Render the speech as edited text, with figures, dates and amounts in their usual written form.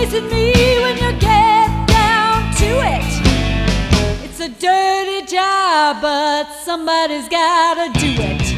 pleasing me when you get down to it. It's a dirty job, but somebody's gotta do it.